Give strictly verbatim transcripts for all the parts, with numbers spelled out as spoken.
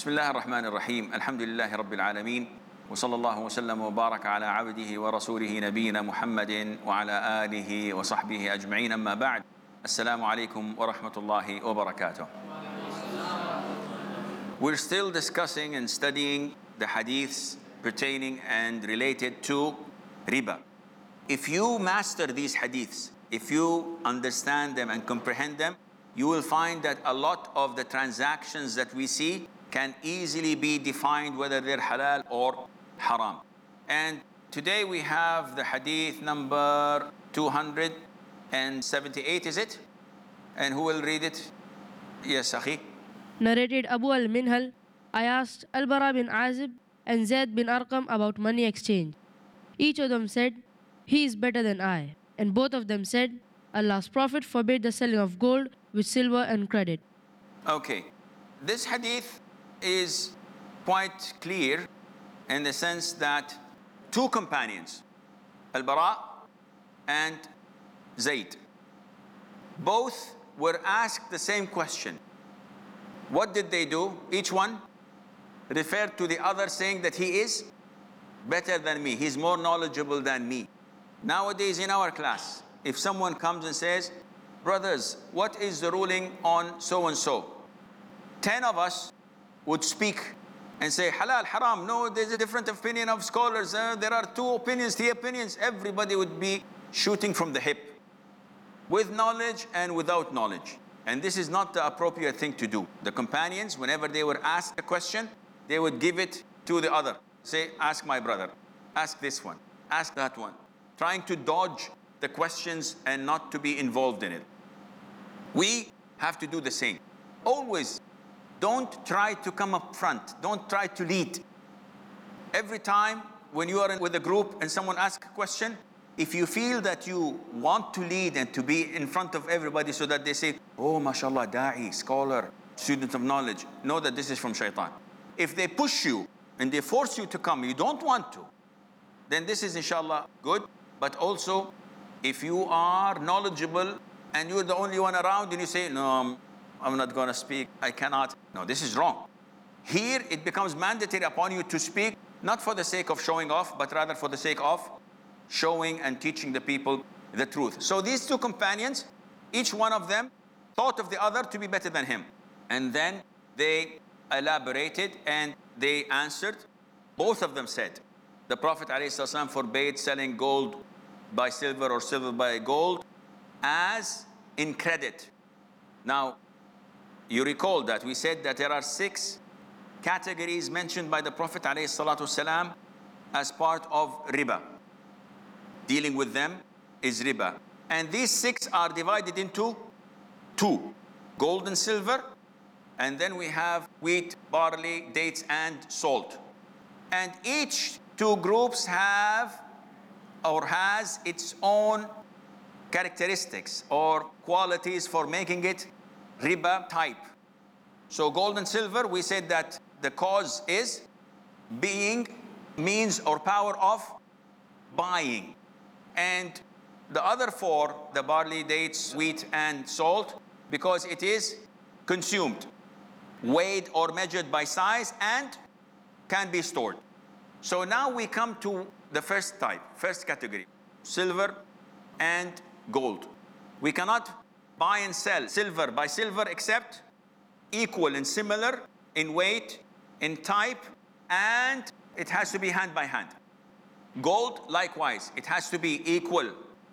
بسم الله الرحمن الرحيم الحمد لله رب العالمين وصلى الله وسلم وبارك على عبده ورسوله نبينا محمد وعلى آله وصحبه أجمعين أما بعد السلام عليكم ورحمة الله وبركاته. We're still discussing and studying the hadiths pertaining and related to riba. If you master these hadiths, if you understand them and comprehend them, you will find that a lot of the transactions that we see can easily be defined whether they're halal or haram. And today we have the hadith number two hundred seventy-eight, is it? And who will read it? Yes, Akhi. Narrated Abu al-Minhal, I asked Al-Bara bin Azib and Zayd bin Arqam about money exchange. Each of them said, he is better than I. And both of them said, Allah's Prophet forbade the selling of gold with silver and credit. Okay, this hadith is quite clear in the sense that two companions, Al-Bara and Zayd, both were asked the same question. What did they do? Each one referred to the other saying that he is better than me, he's more knowledgeable than me. Nowadays in our class, if someone comes and says, brothers, what is the ruling on so and so? Ten of us would speak and say, halal, haram, no, there's a different opinion of scholars, uh, there are two opinions, three opinions. Everybody would be shooting from the hip, with knowledge and without knowledge. And this is not the appropriate thing to do. The companions, whenever they were asked a question, they would give it to the other. Say, ask my brother, ask this one, ask that one. Trying to dodge the questions and not to be involved in it. We have to do the same. Always don't try to come up front. Don't try to lead. Every time when you are in with a group and someone asks a question, if you feel that you want to lead and to be in front of everybody so that they say, oh, mashallah, da'i, scholar, student of knowledge, know that this is from shaitan. If they push you and they force you to come, you don't want to, then this is inshallah good. But also, if you are knowledgeable and you're the only one around and you say, no, I'm not going to speak, I cannot. No, this is wrong. Here it becomes mandatory upon you to speak, not for the sake of showing off, but rather for the sake of showing and teaching the people the truth. So these two companions, each one of them thought of the other to be better than him. And then they elaborated and they answered. Both of them said, the Prophet ﷺ forbade selling gold by silver or silver by gold as in credit. Now, you recall that we said that there are six categories mentioned by the Prophet ﷺ as part of riba. Dealing with them is riba. And these six are divided into two. Gold and silver, and then we have wheat, barley, dates, and salt. And each two groups have or has its own characteristics or qualities for making it riba type. So gold and silver, we said that the cause is being means or power of buying. And the other four, the barley, dates, wheat, and salt, because it is consumed, weighed or measured by size, and can be stored. So now we come to the first type, first category, silver and gold. We cannot buy and sell silver by silver except equal and similar in weight, in type, and it has to be hand by hand. Gold, likewise, it has to be equal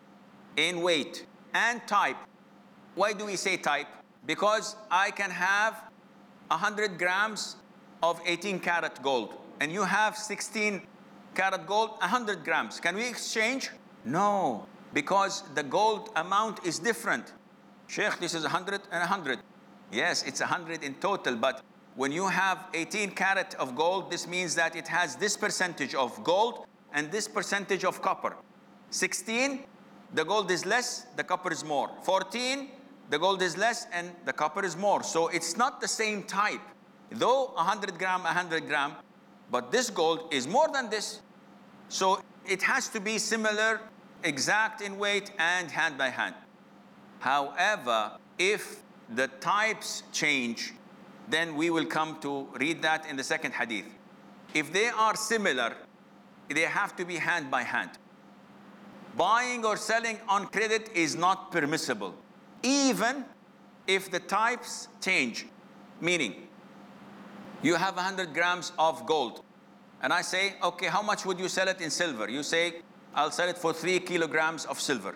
in weight and type. Why do we say type? Because I can have one hundred grams of eighteen karat gold, and you have sixteen karat gold, one hundred grams. Can we exchange? No, because the gold amount is different. Sheikh, this is one hundred and one hundred. Yes, it's one hundred in total, but when you have eighteen karat of gold, this means that it has this percentage of gold and this percentage of copper. sixteen, the gold is less, the copper is more. fourteen, the gold is less and the copper is more. So it's not the same type. Though one hundred gram, one hundred gram, but this gold is more than this. So it has to be similar, exact in weight and hand by hand. However, if the types change, then we will come to read that in the second hadith. If they are similar, they have to be hand by hand. Buying or selling on credit is not permissible, even if the types change. Meaning, you have one hundred grams of gold, and I say, okay, how much would you sell it in silver? You say, I'll sell it for three kilograms of silver.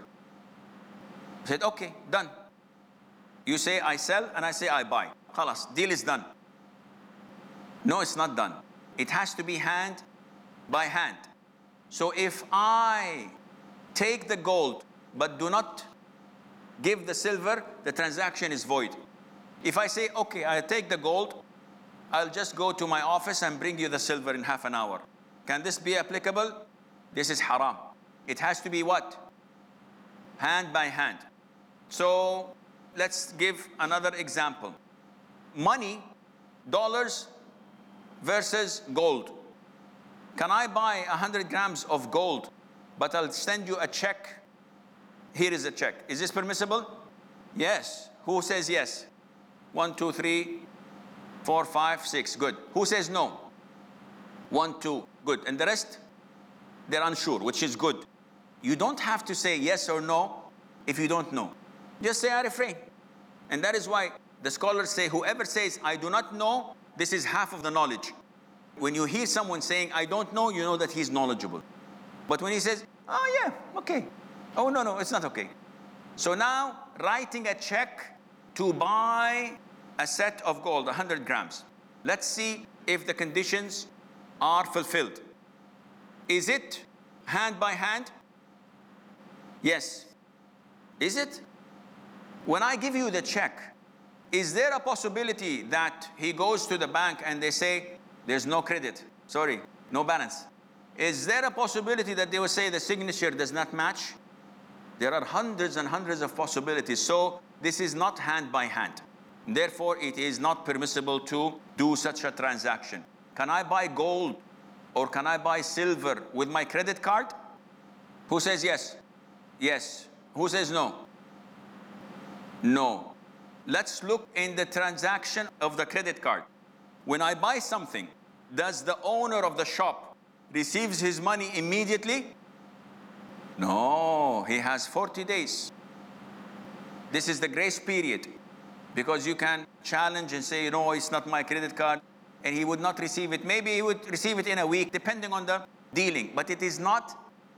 I said, okay, done. You say, I sell, and I say, I buy. Khalas, deal is done. No, it's not done. It has to be hand by hand. So if I take the gold, but do not give the silver, the transaction is void. If I say, okay, I take the gold, I'll just go to my office and bring you the silver in half an hour. Can this be applicable? This is haram. It has to be what? Hand by hand. So let's give another example. Money, dollars versus gold. Can I buy one hundred grams of gold, but I'll send you a check? Here is a check. Is this permissible? Yes. Who says yes? One, two, three, four, five, six. Good. Who says no? One, two. Good. And the rest? They're unsure, which is good. You don't have to say yes or no if you don't know. Just say I refrain. And that is why the scholars say whoever says I do not know, this is half of the knowledge. When you hear someone saying I don't know, you know that he's knowledgeable. But when he says, oh yeah, okay. Oh no, no, it's not okay. So now, writing a check to buy a set of gold, one hundred grams. Let's see if the conditions are fulfilled. Is it hand by hand? Yes. Is it? When I give you the check, is there a possibility that he goes to the bank and they say, there's no credit, sorry, no balance? Is there a possibility that they will say the signature does not match? There are hundreds and hundreds of possibilities. So this is not hand by hand. Therefore, it is not permissible to do such a transaction. Can I buy gold or can I buy silver with my credit card? Who says yes? Yes. Who says no? No. Let's look in the transaction of the credit card. When I buy something, does the owner of the shop receives his money immediately? No, he has forty days. This is the grace period, because you can challenge and say, no, it's not my credit card, and he would not receive it. Maybe he would receive it in a week, depending on the dealing, but it is not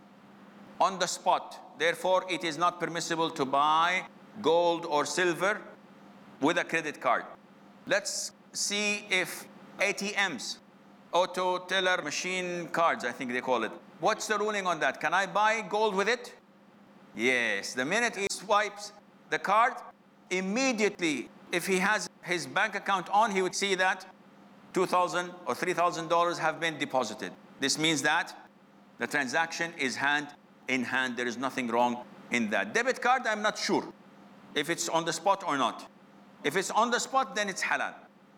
on the spot. Therefore, it is not permissible to buy gold or silver with a credit card. Let's see if A T Ms, auto teller machine cards, I think they call it. What's the ruling on that? Can I buy gold with it? Yes. The minute he swipes the card, immediately, if he has his bank account on, he would see that two thousand dollars or three thousand dollars have been deposited. This means that the transaction is hand in hand. There is nothing wrong in that. Debit card, I'm not sure if it's on the spot or not. If it's on the spot, then it's halal.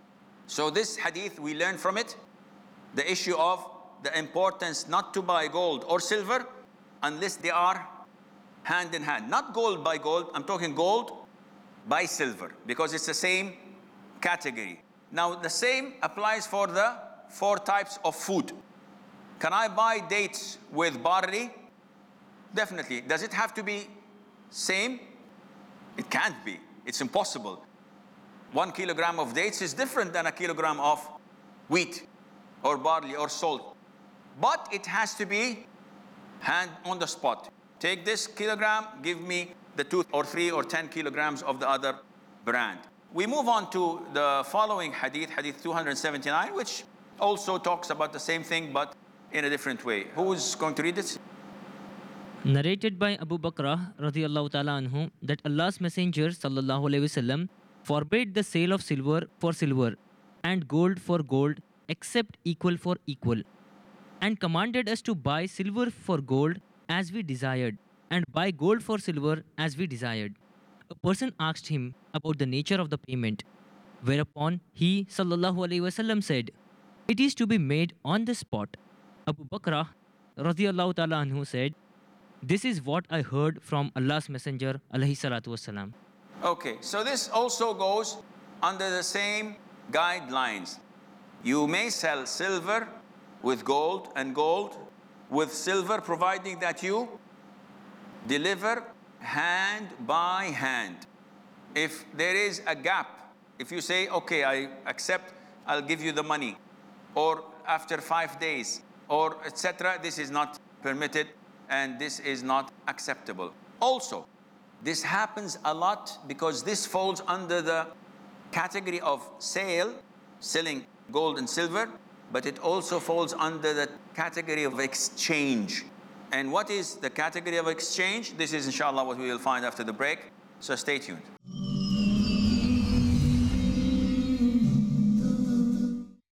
So this hadith, we learn from it the issue of the importance not to buy gold or silver unless they are hand in hand. Not gold by gold, I'm talking gold by silver, because it's the same category. Now the same applies for the four types of food. Can I buy dates with barley? Definitely. Does it have to be same? It can't be. It's impossible. One kilogram of dates is different than a kilogram of wheat or barley or salt. But it has to be hand on the spot. Take this kilogram, give me the two or three or ten kilograms of the other brand. We move on to the following hadith, hadith two hundred seventy-nine, which also talks about the same thing, but in a different way. Who is going to read it? Narrated by Abu Bakr radiallahu ta'ala anhu that Allah's Messenger sallallahu alayhi wasallam forbade the sale of silver for silver and gold for gold except equal for equal, and commanded us to buy silver for gold as we desired and buy gold for silver as we desired. A person asked him about the nature of the payment, whereupon he sallallahu alayhi wasallam said, "It is to be made on the spot." Abu Bakr radiallahu ta'ala anhu said, "This is what I heard from Allah's Messenger alayhi salatu wasalam." Okay, so this also goes under the same guidelines. You may sell silver with gold and gold with silver, providing that you deliver hand by hand. If there is a gap, if you say, okay, I accept, I'll give you the money, or after five days, or et cetera, this is not permitted and this is not acceptable. Also, this happens a lot because this falls under the category of sale, selling gold and silver, but it also falls under the category of exchange. And what is the category of exchange? This is inshallah what we will find after the break, so stay tuned.